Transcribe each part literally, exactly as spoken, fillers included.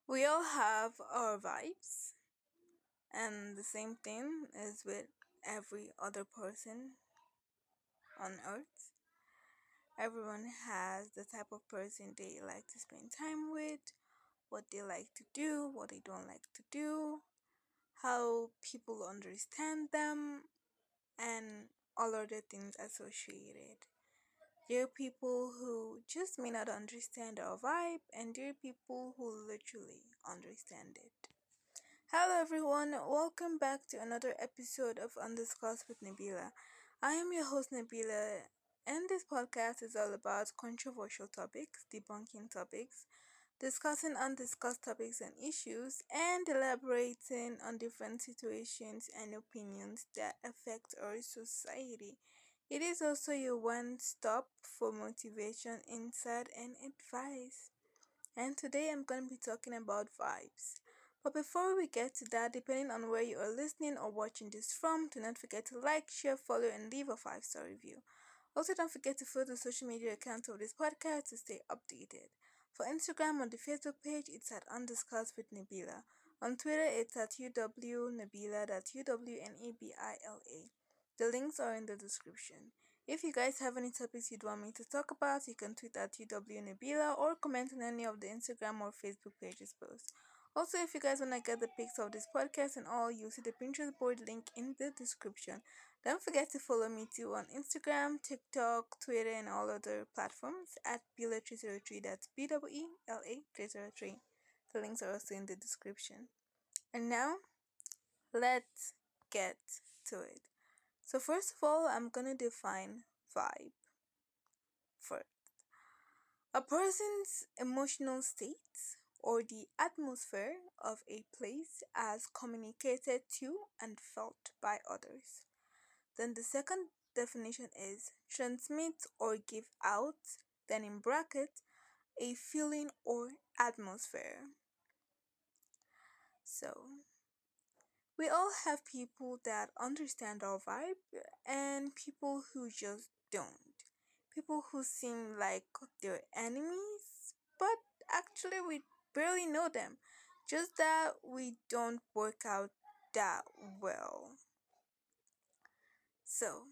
We all have our vibes, and the same thing is with every other person on earth. Everyone has the type of person they like to spend time with, what they like to do, what they don't like to do, how people understand them, and all other things associated. There are people who just may not understand our vibe, and there are people who literally understand it. Hello, everyone. Welcome back to another episode of Undiscussed with Nabila. I am your host, Nabila, and this podcast is all about controversial topics, debunking topics, discussing undiscussed topics and issues, and elaborating on different situations and opinions that affect our society. It is also your one stop for motivation, insight, and advice. And today I'm going to be talking about vibes. But before we get to that, depending on where you are listening or watching this from, do not forget to like, share, follow, and leave a five star review. Also, don't forget to follow the social media accounts of this podcast to stay updated. For Instagram, on the Facebook page, it's at Undiscussed with Nabila. On Twitter, it's at U W Nabila, that's U W N A B I L A. The links are in the description. If you guys have any topics you'd want me to talk about, you can tweet at U W Nabila or comment on any of the Instagram or Facebook pages posts. Also, if you guys want to get the pics of this podcast and all, you'll see the Pinterest board link in the description. Don't forget to follow me too on Instagram, TikTok, Twitter, and all other platforms at Bela three zero three. That's B E E L A three zero three. The links are also in the description. And now, let's get to it. So, first of all, I'm gonna define vibe first. A person's emotional state or the atmosphere of a place as communicated to and felt by others. Then the second definition is transmit or give out, then in bracket, a feeling or atmosphere. So, we all have people that understand our vibe and people who just don't. People who seem like they're enemies, but actually we barely know them. Just that we don't work out that well. So,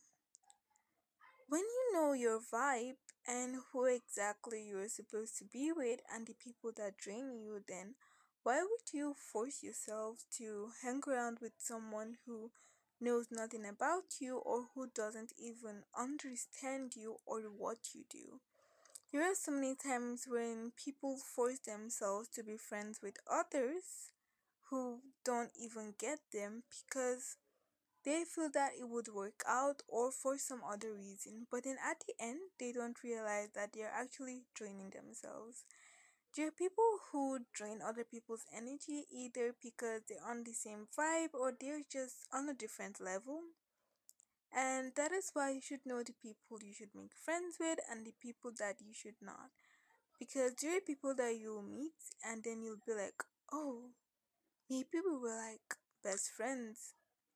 when you know your vibe and who exactly you're supposed to be with and the people that drain you, then why would you force yourself to hang around with someone who knows nothing about you or who doesn't even understand you or what you do? There are so many times when people force themselves to be friends with others who don't even get them because they feel that it would work out or for some other reason, but then at the end, they don't realize that they're actually draining themselves. There are people who drain other people's energy either because they're on the same vibe or they're just on a different level. And that is why you should know the people you should make friends with and the people that you should not. Because there are people that you'll meet and then you'll be like, oh, maybe we were like best friends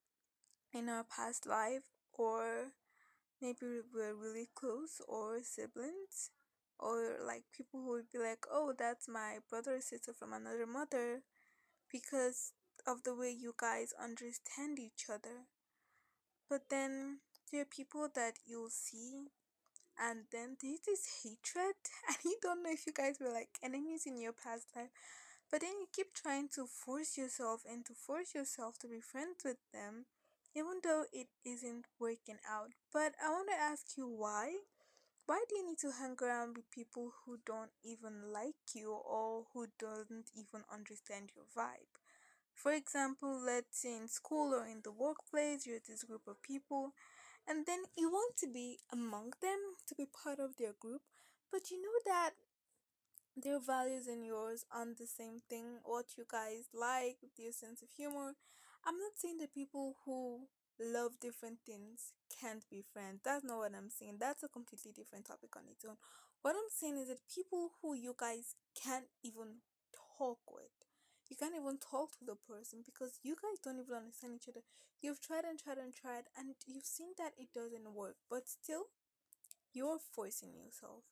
in our past life, or maybe we're really close or siblings, or like people who would be like, oh, that's my brother or sister from another mother because of the way you guys understand each other. But then there are people that you'll see and then there's this hatred and you don't know if you guys were like enemies in your past life, but then you keep trying to force yourself and to force yourself to be friends with them even though it isn't working out. But I want to ask you why why do you need to hang around with people who don't even like you or who don't even understand your vibe? For example, let's say in school or in the workplace, you're this group of people, and then you want to be among them, to be part of their group, but you know that their values and yours aren't the same thing, what you guys like, their sense of humor. I'm not saying that people who love different things can't be friends. That's not what I'm saying. That's a completely different topic on its own. What I'm saying is that people who you guys can't even talk with. You can't even talk to the person because you guys don't even understand each other. You've tried and tried and tried and you've seen that it doesn't work, but still you're forcing yourself.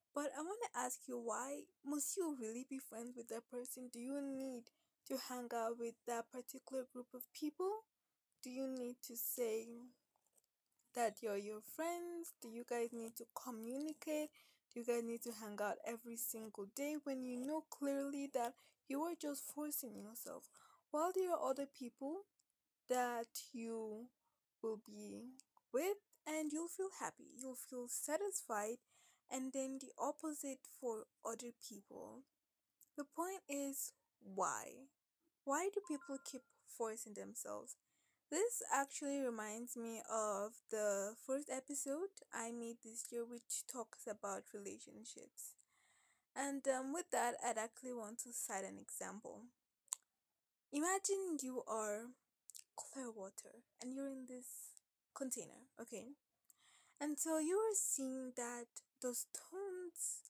But I want to ask you, why must you really be friends with that person? Do you need to hang out with that particular group of people? Do you need to say that you're your friends? Do you guys need to communicate? Do you guys need to hang out every single day when you know clearly that you are just forcing yourself? While there are other people that you will be with and you'll feel happy, you'll feel satisfied, and then the opposite for other people. The point is, why? Why do people keep forcing themselves? This actually reminds me of the first episode I made this year, which talks about relationships. And um, with that, I'd actually want to cite an example. Imagine you are clear water and you're in this container, okay? And so you are seeing that those tones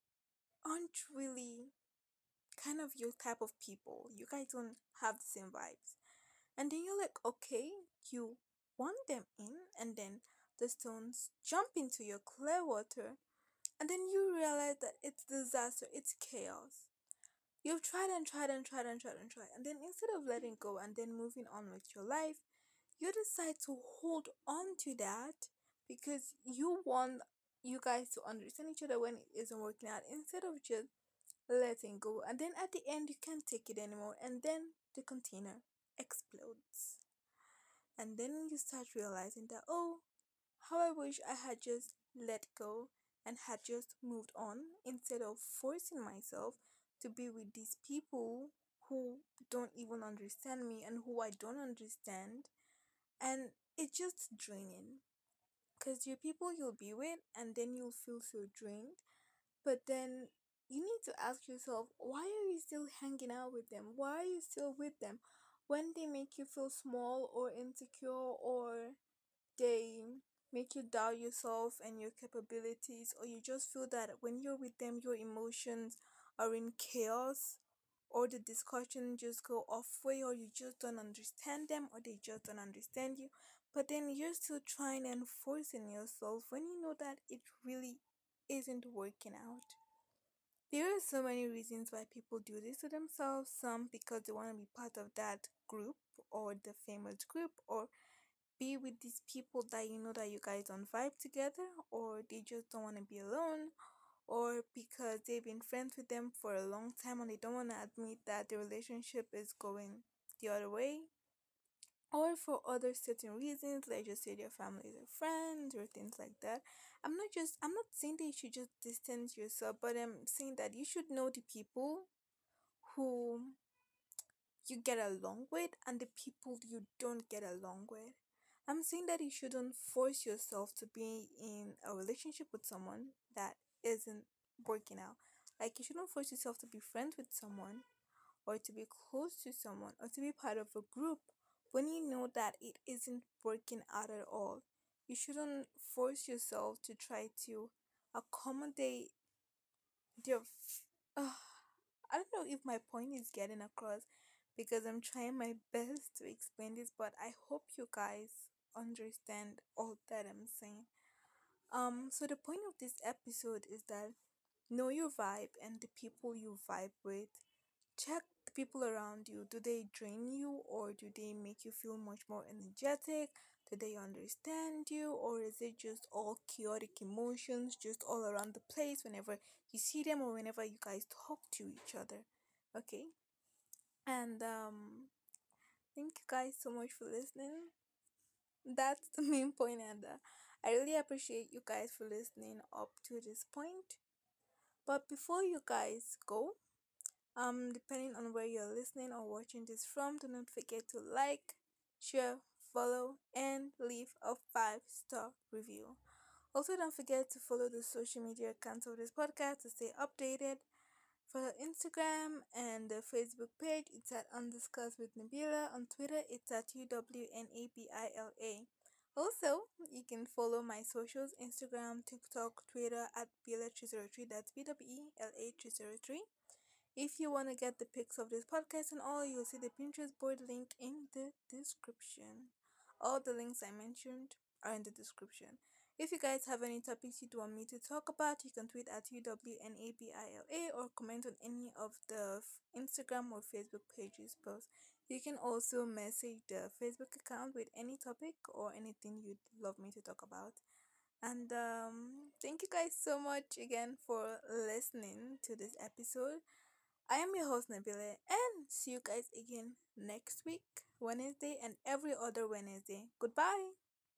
aren't really kind of your type of people. You guys don't have the same vibes. And then you're like, okay, you want them in, and then the stones jump into your clear water, and then you realize that it's disaster, it's chaos. You've tried and tried and tried and tried and tried, and then instead of letting go and then moving on with your life, you decide to hold on to that because you want you guys to understand each other when it isn't working out instead of just letting go. And then at the end, you can't take it anymore, and then the container explodes. And then you start realizing that, oh, how I wish I had just let go and had just moved on instead of forcing myself to be with these people who don't even understand me and who I don't understand. And it's just draining because you're people you'll be with and then you'll feel so drained. But then you need to ask yourself, why are you still hanging out with them? Why are you still with them when they make you feel small or insecure, or they make you doubt yourself and your capabilities, or you just feel that when you're with them, your emotions are in chaos, or the discussion just go off way, or you just don't understand them, or they just don't understand you. But then you're still trying and forcing yourself when you know that it really isn't working out. There are so many reasons why people do this to themselves. Some because they want to be part of that group or the famous group, or be with these people that you know that you guys don't vibe together, or they just don't want to be alone, or because they've been friends with them for a long time and they don't want to admit that the relationship is going the other way, or for other certain reasons, like just say their families or friends or things like that. I'm not just I'm not saying that you should just distance yourself, but I'm saying that you should know the people who you get along with and the people you don't get along with. I'm saying that you shouldn't force yourself to be in a relationship with someone that isn't working out. Like, you shouldn't force yourself to be friends with someone, or to be close to someone, or to be part of a group when you know that it isn't working out at all. You shouldn't force yourself to try to accommodate their. Uh, I don't know if my point is getting across because I'm trying my best to explain this, but I hope you guys understand all that I'm saying. Um, so the point of this episode is that know your vibe and the people you vibe with. Check the people around you. Do they drain you, or do they make you feel much more energetic? Do they understand you, or is it just all chaotic emotions just all around the place whenever you see them or whenever you guys talk to each other? Okay. And um thank you guys so much for listening. That's the main point, and uh, I really appreciate you guys for listening up to this point. But before you guys go, Um, depending on where you're listening or watching this from, do not forget to like, share, follow, and leave a five star review. Also, don't forget to follow the social media accounts of this podcast to stay updated. For the Instagram and the Facebook page, it's at Undiscussed with Nabila. On Twitter, it's at U W N A B I L A. Also, you can follow my socials: Instagram, TikTok, Twitter at Bila three zero three. That's B W E L A three zero three. If you want to get the pics of this podcast and all, you'll see the Pinterest board link in the description. All the links I mentioned are in the description. If you guys have any topics you'd want me to talk about, you can tweet at U W N A B I L A or comment on any of the f- Instagram or Facebook pages posts. You can also message the Facebook account with any topic or anything you'd love me to talk about. And um, thank you guys so much again for listening to this episode. I am your host Nabila, and see you guys again next week, Wednesday, and every other Wednesday. Goodbye.